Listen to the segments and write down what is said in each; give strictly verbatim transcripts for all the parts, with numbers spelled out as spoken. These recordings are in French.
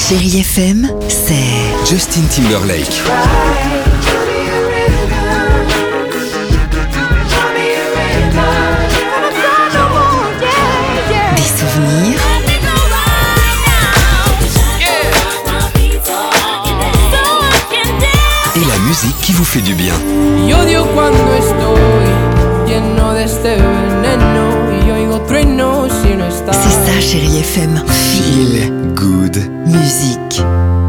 Chérie F M, c'est Justin Timberlake. Des souvenirs. Et la musique qui vous fait du bien. C'est ça, Chérie F M. Feel good. Musique.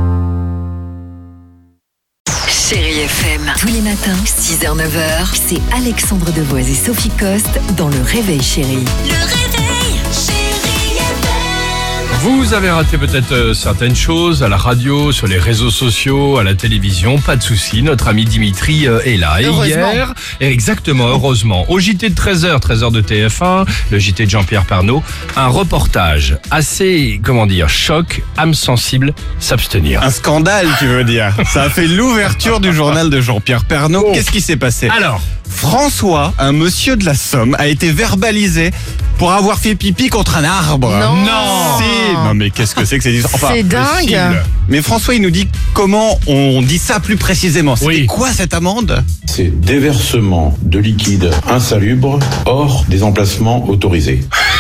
Chérie F M, tous les matins, six heures neuf heures, c'est Alexandre Devoise et Sophie Coste dans Le Réveil Chérie. Le réveil, Chérie F M. Vous avez raté peut-être euh, certaines choses à la radio, sur les réseaux sociaux, à la télévision, pas de souci. Notre ami Dimitri euh, est là. Et hier, exactement, heureusement, au J T de treize heures, treize heures de T F un, le J T de Jean-Pierre Pernaut, un reportage assez, comment dire, choc, âme sensible, s'abstenir. Un scandale, tu veux dire. Ça a fait l'ouverture du journal de Jean-Pierre Pernaut. Oh. Qu'est-ce qui s'est passé? Alors, François, un monsieur de la Somme, a été verbalisé pour avoir fait pipi contre un arbre. Non. Non. Si. Non mais qu'est-ce que c'est que ces histoires? Enfin, C'est dingue. possible. mais François, il nous dit comment on dit ça plus précisément. C'était Oui. quoi cette amende? C'est déversement de liquide insalubre hors des emplacements autorisés.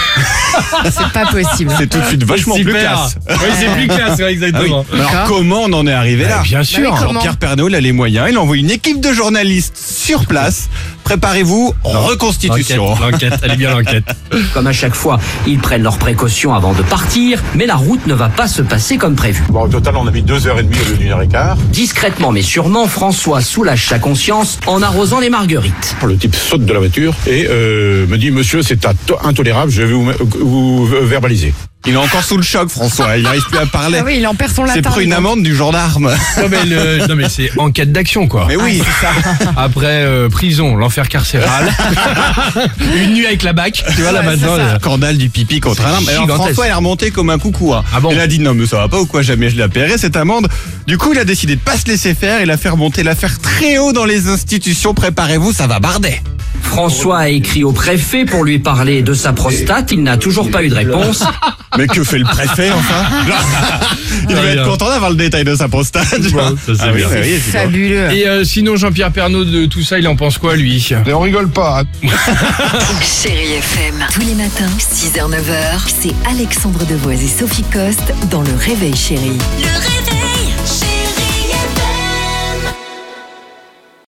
C'est pas possible. C'est tout de suite vachement plus Super. classe. Oui, c'est plus classe, ouais, Ah oui. exactement. Mais alors D'accord. comment on en est arrivé là? Bah, bien sûr. Bah oui, comment Jean-Pierre Pernaut, il a les moyens. Il envoie une équipe de journalistes sur place. Préparez-vous, reconstitution. L'enquête, l'enquête, elle est bien l'enquête. Comme à chaque fois, ils prennent leurs précautions avant de partir, mais la route ne va pas se passer comme prévu. Bon, au total, on a mis deux heures et demie au lieu d'une heure et quart. Discrètement mais sûrement, François soulage sa conscience en arrosant les marguerites. Le type saute de la voiture et euh, me dit, monsieur, c'est ato- intolérable, je vais vous, vous verbaliser. Il est encore sous le choc, François. Il n'arrive plus à parler. Ah oui, il en perd son latin. C'est pris une amende du gendarme. Non mais, le- non, mais c'est enquête d'action quoi. Mais oui, c'est ça. Après euh, prison, l'enfer carcéral, une nuit avec la bac, tu vois là Ouais, maintenant. c'est ça. euh, Scandale du pipi contre C'est un arbre. Alors gigantesque. François, il est remonté comme un coucou. Hein. Ah bon? Il a dit non mais ça va pas ou quoi, jamais je la paierai cette amende. Du coup, il a décidé de pas se laisser faire. Il a fait remonter l'affaire très haut dans les institutions. Préparez-vous, ça va barder. François a écrit au préfet pour lui parler de sa prostate, il n'a toujours pas eu de réponse. Mais que fait le préfet enfin? Il va Très être bien. content d'avoir le détail de sa prostate. tu vois. ça, c'est Ah oui, bien. bah oui, évidemment. Fabuleux. Et euh, sinon Jean-Pierre Pernaut de tout ça, il en pense quoi lui? Mais on rigole pas. Chérie F M, tous les matins, six heures neuf heures, c'est Alexandre Devoise et Sophie Coste dans Le Réveil Chérie. Le réveil.